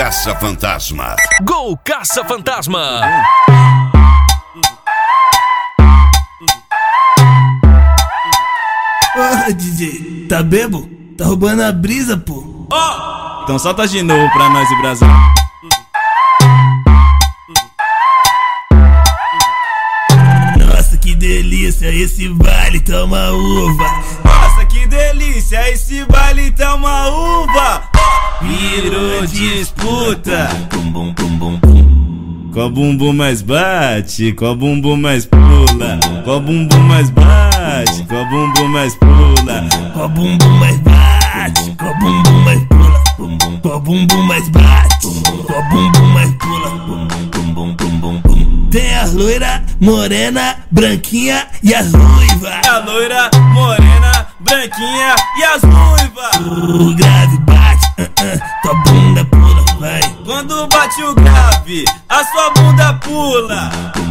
Caça-Fantasma. Gol Caça-Fantasma. Porra, DJ, tá bebo? Tá roubando a brisa, pô. Então solta de novo pra nós e Brasil. Nossa, que delícia, esse baile toma uva. Nossa, que delícia, esse baile tá uma uva. Virou disputa. Qual bumbum mais bate, qual bumbum mais pula, qual bumbum mais bate, qual bumbum mais pula, qual bumbum mais bate, qual bumbum mais pula, qual bumbum mais bate, qual bumbum mais pula. Tem a loira, morena, branquinha e as ruivas. A loira, morena, branquinha e as ruivas. O grave bate, tua bunda pula, vai. Quando bate o grave, a sua bunda pula.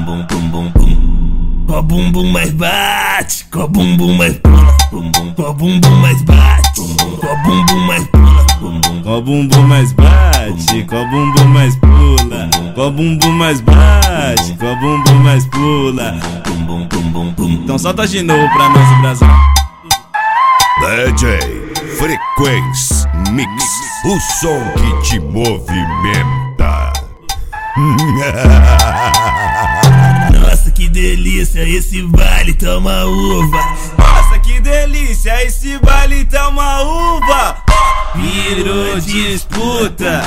Qual bumbum mais bate, qual bumbum mais pula, qual bumbum mais bate, qual bumbum mais pula. Qual bumbum mais bate, qual bumbum mais pula, qual bumbum mais bate, qual bumbum mais pula. Então solta de novo pra nós e Brasil. DJ Frequência Mix, o som que te movimenta. Nossa, que delícia, esse baile toma uva. Nossa, que delícia, esse baile tá uma uva. Virou disputa.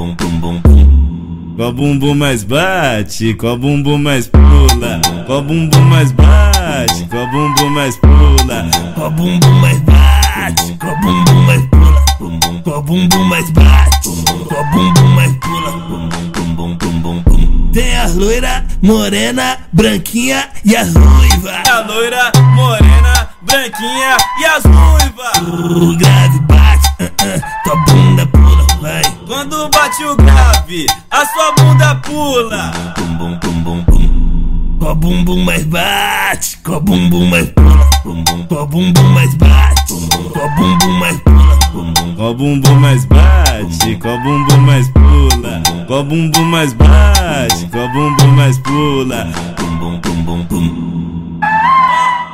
Qual bumbum mais bate, qual bumbum mais pula, qual bumbum mais bate, qual bumbum mais pula, qual bumbum mais bate, qual bumbum mais pula, qual bumbum mais bate, qual bumbum mais pula. Tem a loira, morena, branquinha e as ruivas. A loira, morena, branquinha e as ruivas. O grave bate, tua bunda pula, vai. Quando bate o grave, a sua bunda pula. Qual bumbum mais bate, qual bumbum mais pula, qual bumbum mais bate, qual bumbum mais pula. Qual bumbum mais bate, qual bumbum mais pula, qual bumbum mais bate, qual bumbum mais pula.